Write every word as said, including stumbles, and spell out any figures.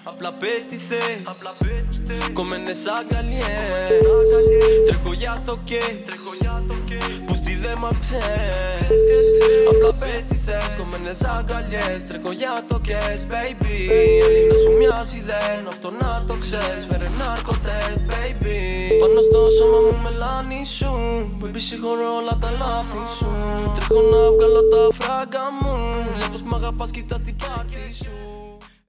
Απλά πες τι θες, κομμένες αγκαλιές. Τρέχω για το κέι, που στη δε μας ξέρεις. Απλά πες τι θες, κομμένες αγκαλιές. Τρέχω για το κες, baby. Έλληνα σου μοιάζει δεν, αυτό να το ξέρεις. Φέρε ναρκωτές, baby. Πάνω στο σώμα μου μελάνι σου, baby συγχωρώ όλα τα λάθη σου. Τρέχω να βγάλω τα φράγκα μου, λες πως μ' αγαπάς, κοίτα στην πάρτι σου.